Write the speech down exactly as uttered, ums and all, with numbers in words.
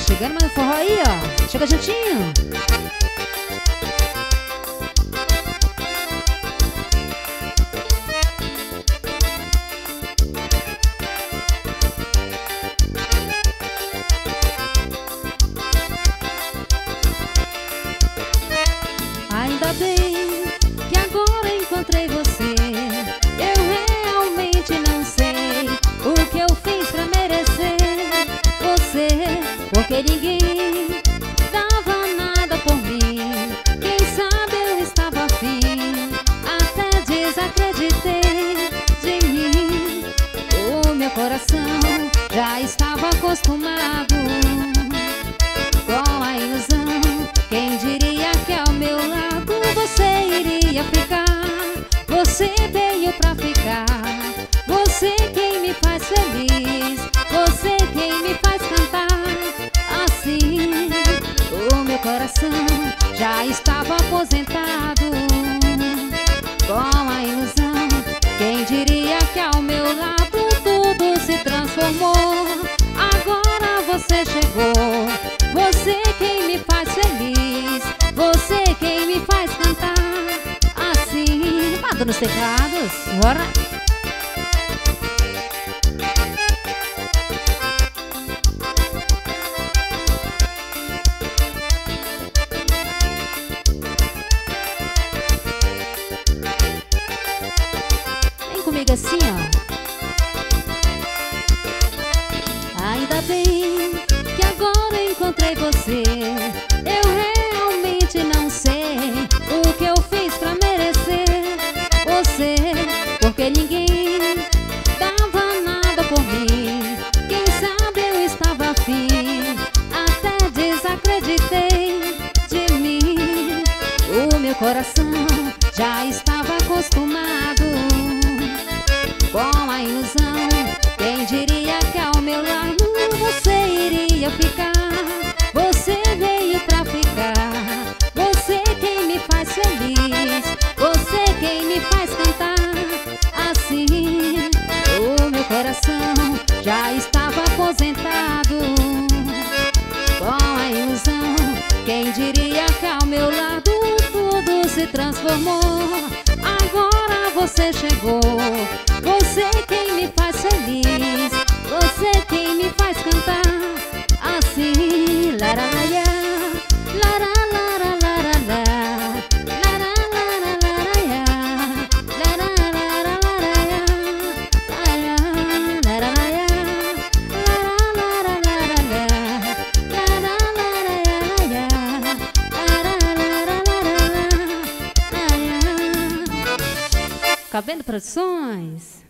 chegando mais um forró aí, ó. Chega juntinho. Ainda bem que agora encontrei você. Eu realmente não sei o que eu fiz pra merecer você, porque ninguém dava nada por mim. Quem sabe eu estava afim, até desacreditei de mim. O meu coração já estava acostumado com a ilusão. Quem diria que ao meu lado você iria ficar? Você veio pra ficar. Você quem me faz feliz. Você quem me faz cantar assim. O meu coração já estava aposentado com a ilusão. Quem diria que ao meu lado tudo se transformou? Agora você chegou. Você quem me faz feliz. Você quem me faz cantar assim. Manda nos teclados, bora. Vem comigo assim, ó. Ainda bem que agora encontrei você. Eu realmente não sei o que eu fiz pra merecer você, porque ninguém dava nada por mim. Quem sabe eu estava afim, até desacreditei de mim. O meu coração já estava acostumado com a ilusão. Quem diria que ao meu lado você iria ficar? Você veio pra ficar. Você quem me faz feliz. Você quem me faz cantar assim. O meu coração já estava aposentado com a ilusão. Quem diria que ao meu lado tudo se transformou? Agora você chegou. Você quem me faz feliz. Você quem me faz cantar assim. Laralaia, lara, lara, lara, lara, lara, lara, laraia, lara, lara, laraia, lara, laralaia, lara, lara, lara, lara, laralaia, lara, lara, lara, lara. Cabendo Produções.